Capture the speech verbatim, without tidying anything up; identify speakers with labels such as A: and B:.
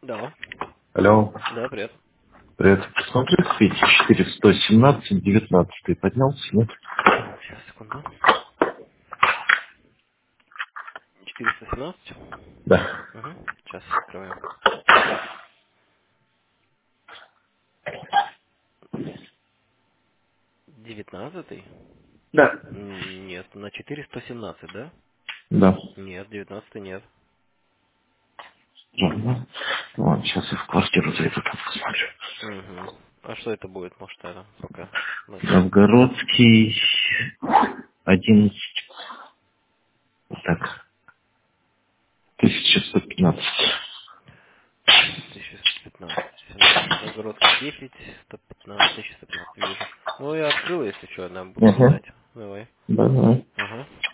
A: Да.
B: Алло,
A: Да, привет.
B: привет. Посмотри, Свете, четыреста семнадцать, девятнадцать. Поднялся, нет?
A: Сейчас, секунду. четыреста семнадцать.
B: Да.
A: Угу. Сейчас открываем. Девятнадцатый?
B: Да.
A: М, Нет, на четыреста семнадцать, да?
B: Да.
A: Нет, девятнадцатый нет.
B: Ладно. Ладно, сейчас я в квартиру зайду, там посмотрю.
A: Угу. А что это будет, может, это пока ночью?
B: Новгородский, одиннадцать. Так, тысяча сто пятнадцать.
A: тысяча сто пятнадцать. Новгородский десять, сто пятнадцать, тысяча сто пятнадцать вижу. Ну, я открыл, если что, нам буду
B: Угу.
A: ждать. Давай.
B: Давай.
A: Ага.